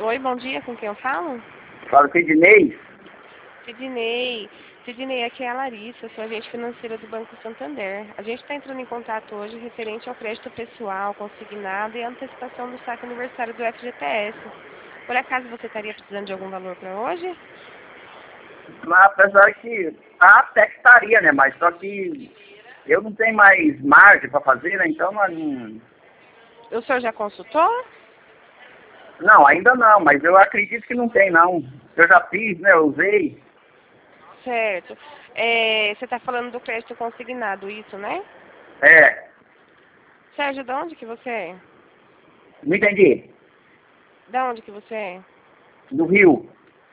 Oi, bom dia, com quem eu falo? Fala, Sidney. Sidney, aqui é a Larissa, sou agente financeira do Banco Santander. A gente está entrando em contato hoje referente ao crédito pessoal, consignado e antecipação do saque aniversário do FGTS. Por acaso você estaria precisando de algum valor para hoje? Mas apesar que até que estaria, né? Mas só que eu não tenho mais margem para fazer, né? Então não. O senhor já consultou? Não, ainda não, mas eu acredito que não tem, não. Eu já fiz, né? Eu usei. Certo. Você está falando do crédito consignado, isso, né? É, Sérgio, de onde que você é? não entendi. Da onde que você é? Do Rio.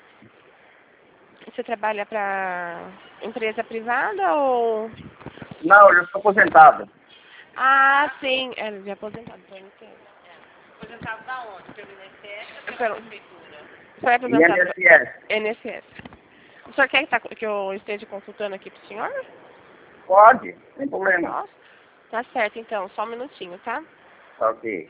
Você trabalha para empresa privada ou... Não, eu já sou aposentado. Ah, sim. É, de aposentado pelo INSS. Aposentado da onde? Pelo INSS ou pela prefeitura? Foi aposentado pelo INSS. INSS. O senhor quer que eu esteja consultando aqui para o senhor? Pode, sem problema. Posso? Tá certo, então. Só um minutinho, tá? Ok.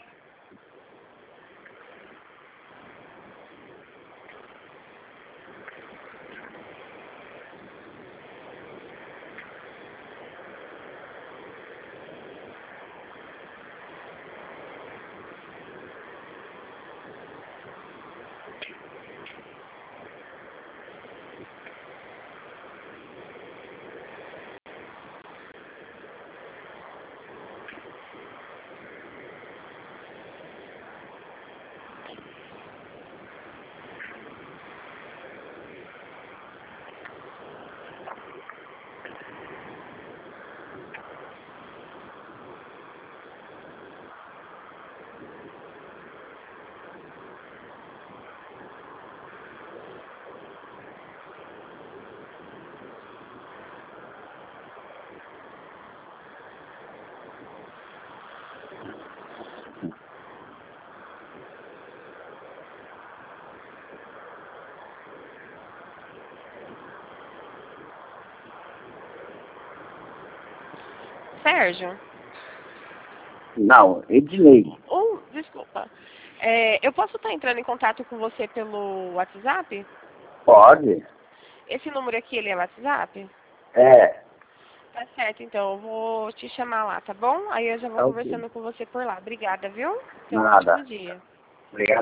Sérgio? Não, Ednei. Desculpa. Eu posso estar entrando em contato com você pelo WhatsApp? Pode. Esse número aqui, ele é WhatsApp? É. Tá certo, então. Eu vou te chamar lá, tá bom? Aí eu já vou Ok. conversando com você por lá. Obrigada, viu? Tenha um Nada. ótimo dia. Obrigado.